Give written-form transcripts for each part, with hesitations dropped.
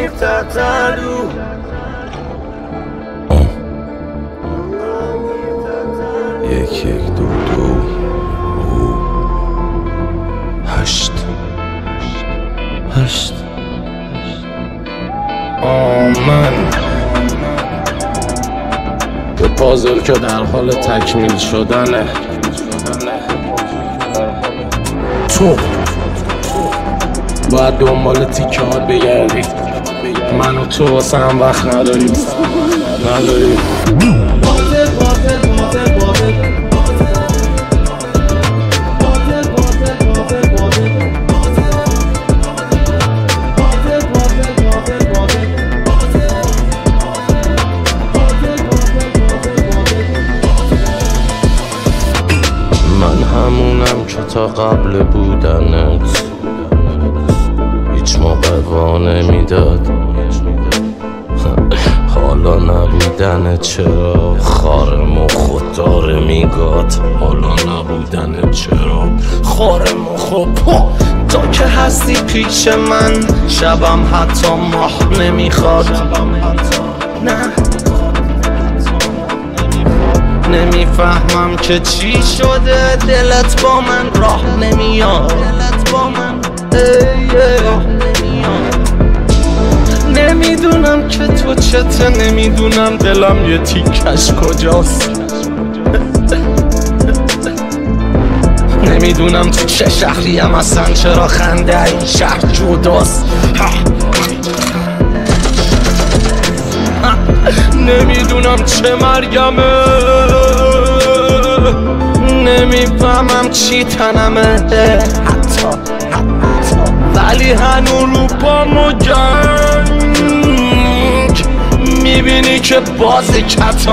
تتلو یک دو هشت من به پازل که در حال تکمیل شدنه. تو باید دنبال تیکه ها بگردی، من و تو واسه هم وقت نداریم. من همونم که تا قبل بودنت هیچ موقع وا نمیداد. حالا نبودنت چرا خار مخ داره میگاد. حالا نبودنت چرا خار مخ تو که هستی پیش من، شبم حتی ماه نمیخواد. نه نمیفهمم که چی شده، دلت با من راه نمیاد. نمیدونم که تو چته، نمیدونم دلم یه تیکش کجاست. نمیدونم تو چه شهریم اصلا، چرا خنده این شهر جداست. نمیدونم چه مرگمه، نمیفهمم چی تنمه حتی ولی هنو رو پامو جنگ میبینی که باز کتا.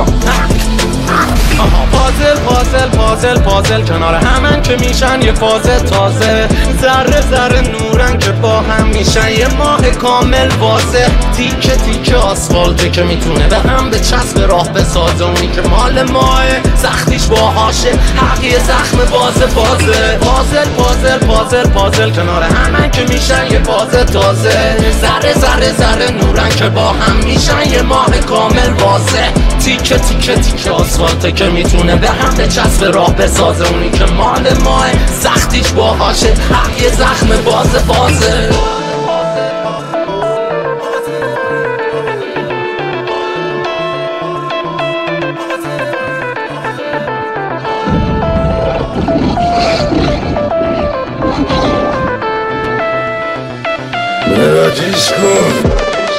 پازل کنار همن که میشن یه فاز تازه. ذره نورن که با هم میشن یه ماه کامل واضح. تیکه آسفالته که میتونه به هم به چسب راه بسازه. اونی که مال ماه سختیش باهاشه، حقی زخم پازل کنار همن که میشن یه فاز تازه. ذره نورن که با هم میشن یه ماه کامل واضح. تیکه آسفالته که میتونه به هم به چسب راه بسازه. اونی که مال ماه سختیش باهاشه، حقی زخم بازه. مراجیش کن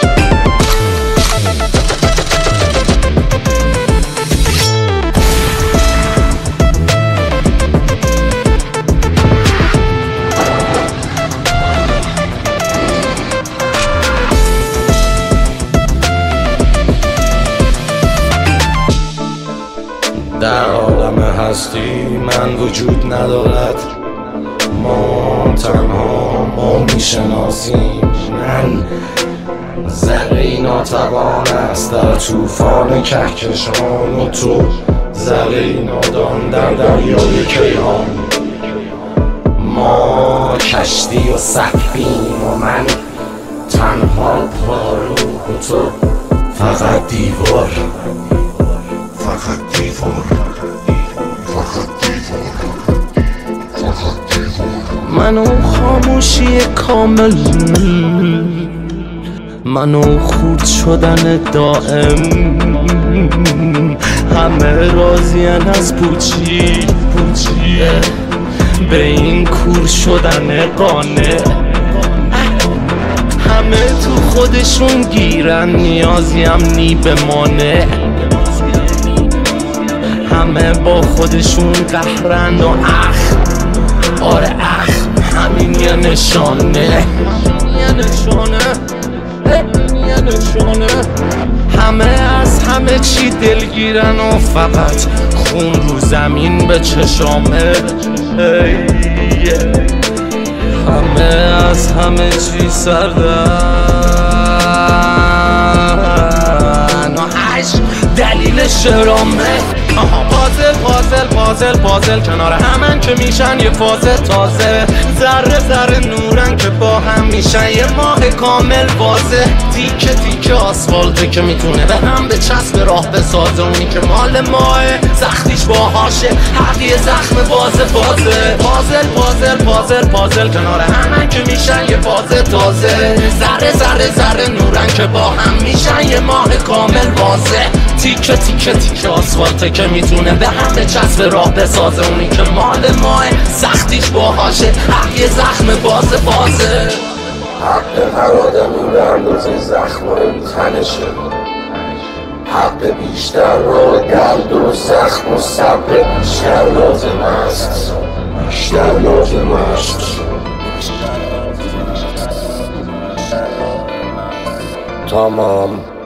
در عالم هستی من وجود ندارد. ما تنها ما میشناسیم. من ذره ناتوان است در طوفان کهکشان و تو ذره نادان در دریای کیهان. ما کشتی و سفینیم و من تنها پارو و تو فقط دیوار. منو خاموشی کامل، منو خورد شدن دائم. همه راضین از پوچی به این کور شدن قانع. همه تو خودشون گیرن، نیازیم نی بمانه. همه با خودشون قهرن و آره همین یه نشانه. همه از همه چی دلگیرن و فقط خون رو زمین به چشامه. همه از همه چی سردن و عشق دلیل شرامه. پازل کنار همن که میشن یه فاز تازه. ذره نورن که با هم میشن یه ماه کامل واضح. تیکه تیکه آسفالته که میتونه به هم به چسب راه بسازه. اونی که مال ماه سختیش باهاشه، حق یه زخم بازه بازه. پازل پازل پازل پازل کنار همن که میشن یه فاز تازه. ذره ذره ذره نورن که با هم میشن یه ماه کامل واضح. تیکه تیکه تیکه آسفالته که میتونه به هم به چسب راه بسازه. اونی که مال ماه سختیش باهاشه، حق یه زخم بازه بازه. حق هر آدمی به اندازه زخمای تنشه. حق بیشتر را درد و زخم و صبر بیشتر لازم است. بیشتر لازم است. تمام.